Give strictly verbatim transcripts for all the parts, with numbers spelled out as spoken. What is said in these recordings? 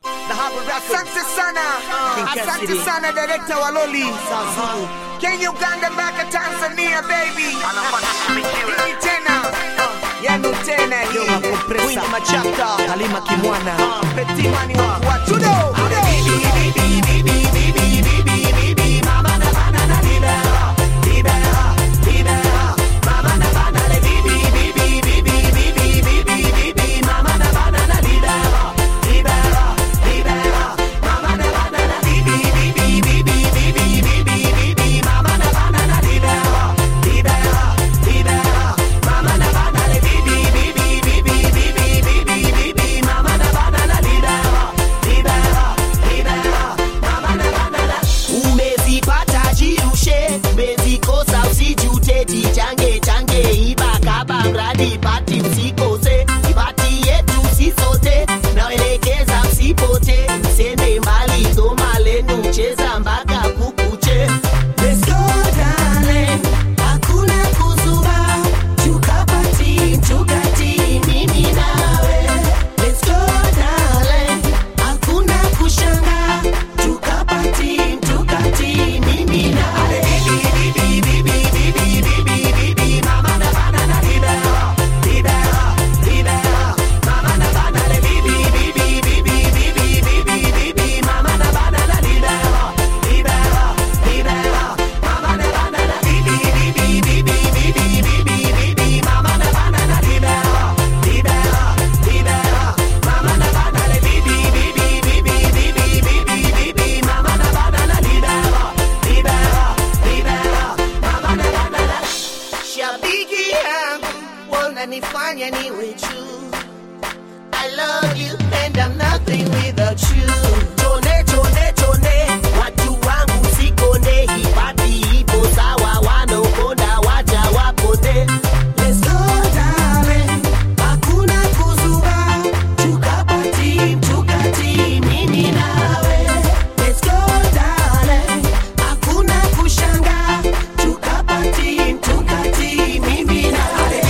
Asante sana, asante sana director Waloli. Kenya, Uganda, mpaka Tanzania baby. Hii tena, yanu tena hii. Winnie Machapta, Halima Kimwana, Petit Mani wa Watudo. Nifanya niwe true. I love you and I'm nothing without you. Tone, tone, tone, watu wangu sikone. Hipati ipo sawa, wanokonda waja wapote. Let's go darling, hakuna kuzuba. Tukapati, tukati, mimi nawe. Let's go darling, hakuna kushanga. Tukapati, tukati, mimi nawe.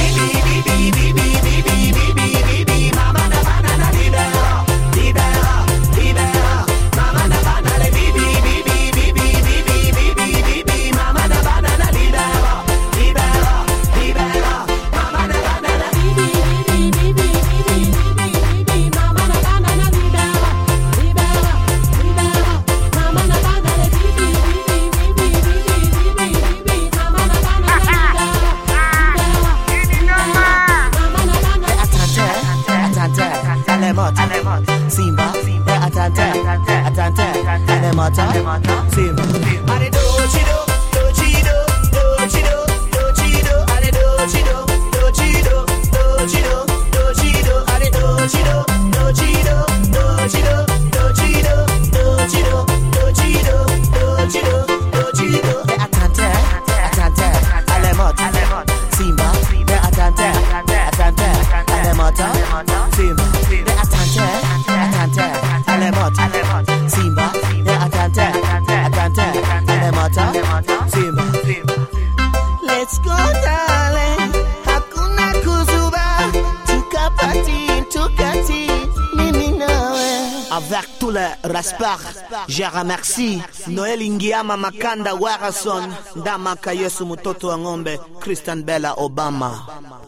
Simba, atante, atante, alemata, Simba. Are do chido, do chido, do chido, do chido, are do chido, do chido, do chido, do chido, are do chido, do chido, do chido, do chido, do chido, do chido, do chido, do chido. Atante, atante, alemata, Simba, atante, atante, alemata, Simba. Simba, atante, atante, alemata, Simba. Let's go darling, hakuna kuzuba. Tukapati, tukati, mimi nawe. Avec tout le respect, je remercie Noel Ingiama Makanda Warason, Ndama Kayesu Mutoto wa Ng'ombe, Christian Bella Obama.